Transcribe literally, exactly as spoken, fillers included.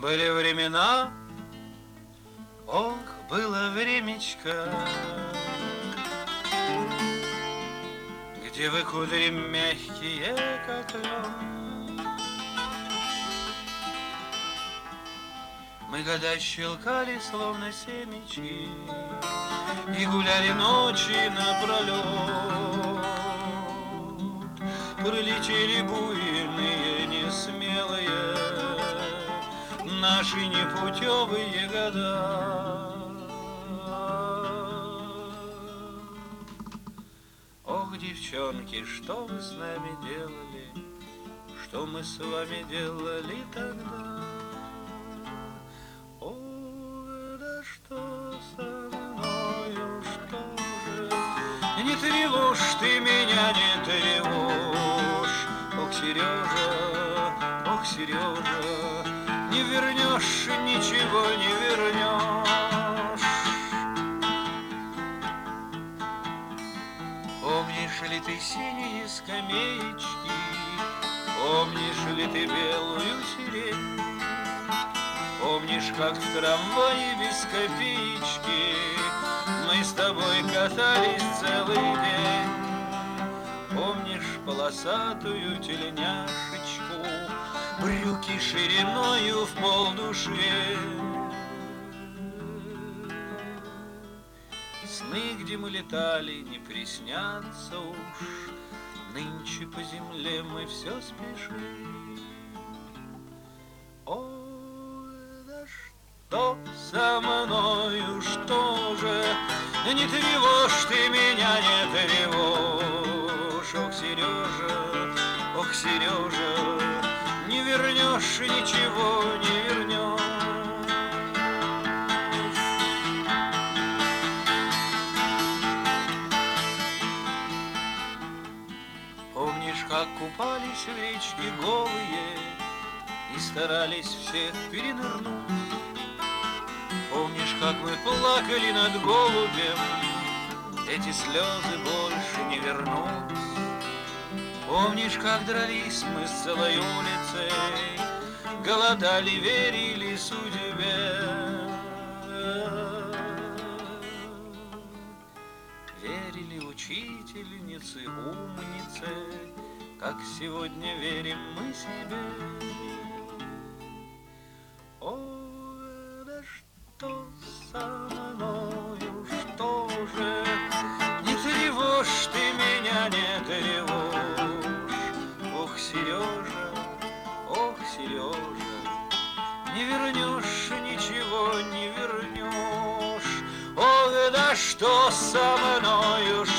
Были времена, ох, было времечко, где вы кудри мягкие, как лед. Мы года щелкали, словно семечки, и гуляли ночи напролет. Пролетели буйные, несмелые наши непутевые года. Ох, девчонки, что вы с нами делали, что мы с вами делали тогда? О, да что со мною, что же? Не тревожь ты меня, не тревожь. Ох, Сережа, ох, Сережа, не вернешь, ничего не вернешь. Помнишь ли ты синие скамеечки, помнишь ли ты белую сирень? Помнишь, как в трамвае без копеечки мы с тобой катались целый день? Помнишь полосатую тельняшечку, брюки шириною в полдуши? Сны, где мы летали, не приснятся уж, нынче по земле мы все спешим. О, да что со мною, что же? Не тревожь ты меня, не тревожь. Ох, Сережа, ох, Сережа, не вернешь, ничего не вернешь. Помнишь, как купались в речке голые и старались всех перенырнуть? Помнишь, как мы плакали над голубем, эти слезы больше не вернуть? Помнишь, как дрались мы с целой улицей, голодали, верили судьбе? Верили учительницы, умницы, как сегодня верим мы себе. О, да что со мною, что же? Не тревожь ты меня, не тревожь. Ох, Сережа, ох, Сережа, не вернешь, ничего не вернешь. Ох, да что со мною,